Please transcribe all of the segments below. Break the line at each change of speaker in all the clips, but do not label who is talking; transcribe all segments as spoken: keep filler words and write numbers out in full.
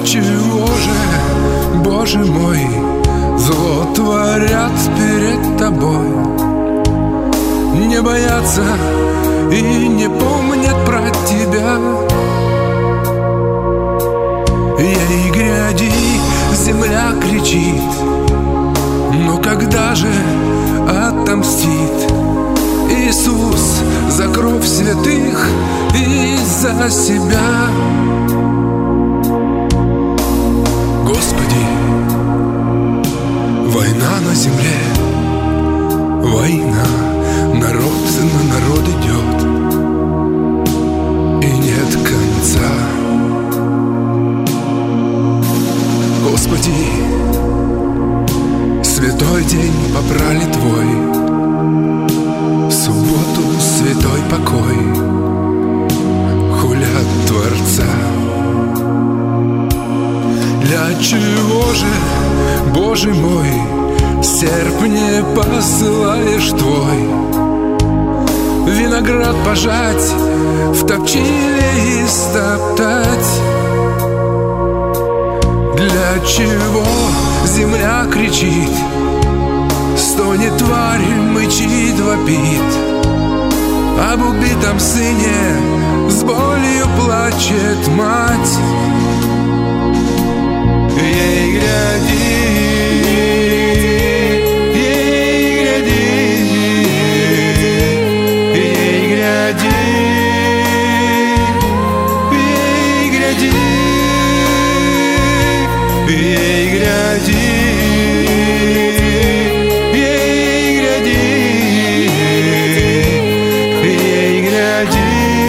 чего же, Боже мой, зло творят перед тобой? Не боятся и не помнят про тебя. Ей гряди, земля кричит, но когда же отомстит Иисус за кровь святых и за себя? Господи, война на земле, война, народ на народ идет, и нет конца. Господи, святой день попрали Твой, в субботу святой покой хулят Творца. Для чего же, Боже мой, серп не посылаешь Твой? Виноград пожать, в топчине истоптать. Для чего земля кричит, стонет тварь, мычит, вопит? Об убитом сыне с болью плачет мать. Ей гряди, ей гряди, ей гряди, ей гряди, ей гряди, ей гряди, ей гряди.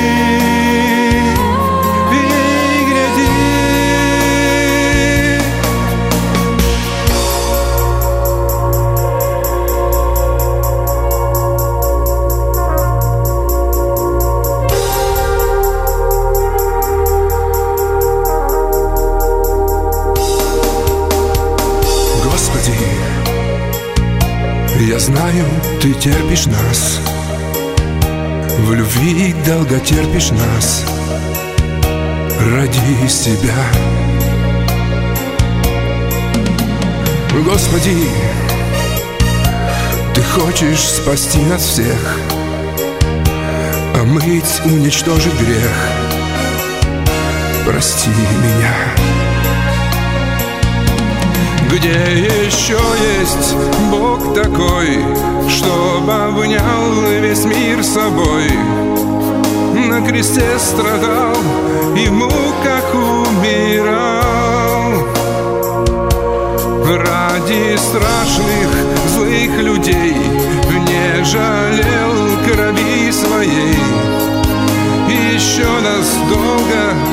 Я знаю, Ты терпишь нас, в любви долго терпишь нас ради себя. Господи, Ты хочешь спасти нас всех, омыть, уничтожить грех. Прости меня. Где еще есть Бог такой, чтоб обнял весь мир собой? На кресте страдал и в муках умирал ради страшных злых людей, не жалел крови своей. Еще нас долго